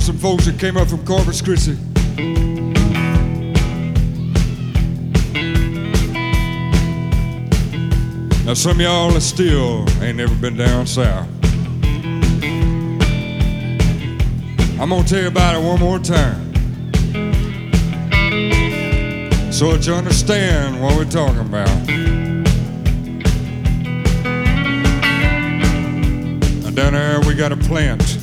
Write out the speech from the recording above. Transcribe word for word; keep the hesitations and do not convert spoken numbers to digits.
some folks that came up from Corpus Christi. Now some of y'all that still ain't never been down south. I'm gonna tell you about it one more time, so that you understand what we're talking about. Now down there we got a plant